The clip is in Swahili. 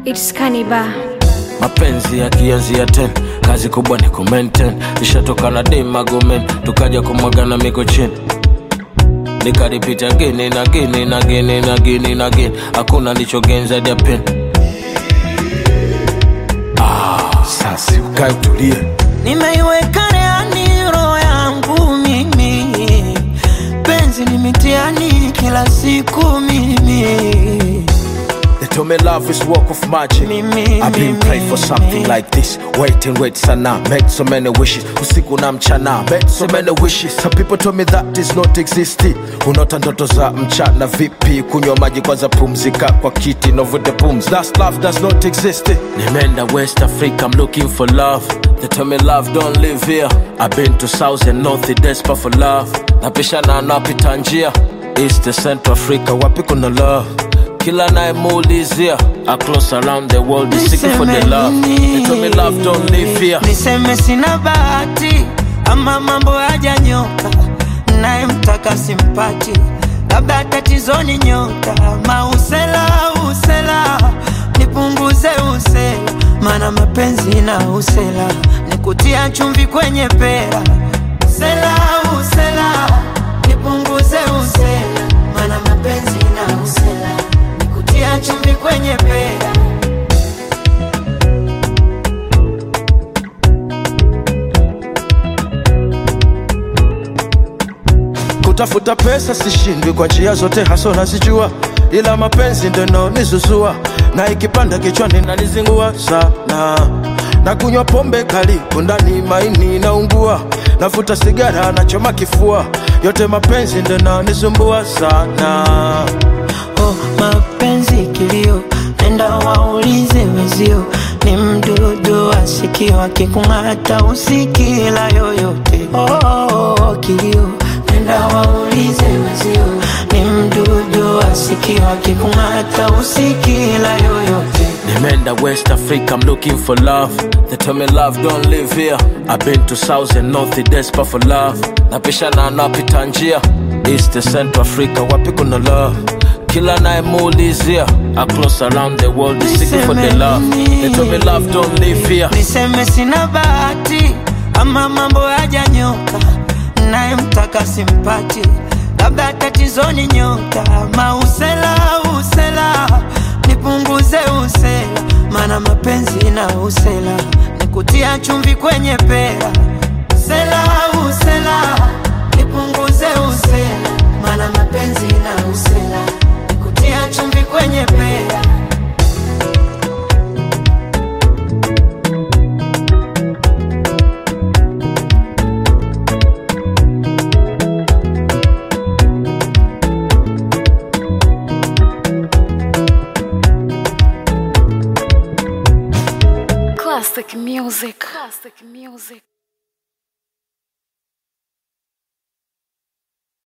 It's Kaniba. Mapenzi yakianzia 10, kazi kubwa ni kumaintain. Nishatoka na dem argument, tukaja kumwagana miko chini. Nikaripita gini na gini na gini na gini na gini. Hakuna nichogenza dia pen. Sasi ukae utulie. Nimeiweka reani roho yangu mimi. Penzi ni mitiani kila siku mimi. They told me love is work of magic. I've been praying for something like this. Wait sana. Made so many wishes. Usiku na mchana. Made so many wishes. Some people told me that is not existing. Unaota ndoto za mchana vipi? Kunywa maji kwanza pumzika kwa kiti. No with the booms. That's love does not exist. Nimeenda West Africa, I'm looking for love. They tell me love don't live here. I've been to South and North, desperate for love. Napishana napita njia. East to Central Africa, wapi kuna love? Kila nae muulizia, across around the world is seeking for the love. They told me love don't live here. Niseme sina bahati, ama mambo hajanyoka. Nae mtaka simpati, labda tatizo ni nyota. Usela, nipunguze usela. Mana mapenzi na usela, nikutia chumvi kwenye pera. Usela, nipunguze usela. Mana mapenzi na usela, nikutia chumvi kwenye pera. Kutafuta pesa sishindwi kwa njia zote haso nazijua. Ila mapenzi ndio nizuzua. Na ikipanda kichwani nanizingua sana. Na kunywa pombe kali ndani maini naungua. Nafuta sigara na choma kifua. Yote mapenzi ndio nisumbua sana. Oh, mapenzi kilio, nenda waulize wezio. Ni mdudu asikiwa kikungata usikila yoyote. Oh, kilio, nenda waulize wezio. Ni mdudu asikiwa kikungata usikila yoyote. Nimeenda West Africa, I'm looking for love. They tell me love don't live here. I've been to South and North, desperate for love. Napishana napita njia. East to Central Africa, wapi kuna love? Kila nae muulizia, across around the world is seeking for the love. They told me love don't live here. Niseme sina bahati, ama mambo hajanyoka. Nae mtaka simpati, labda tatizo ni nyota. Usela, nipunguze usela. Mana mapenzi na usela, nikutia chumvi kwenye pera. Usela, nipunguze usela. Mana mapenzi na usela, nikutia chumvi kwenye pera. Classic music.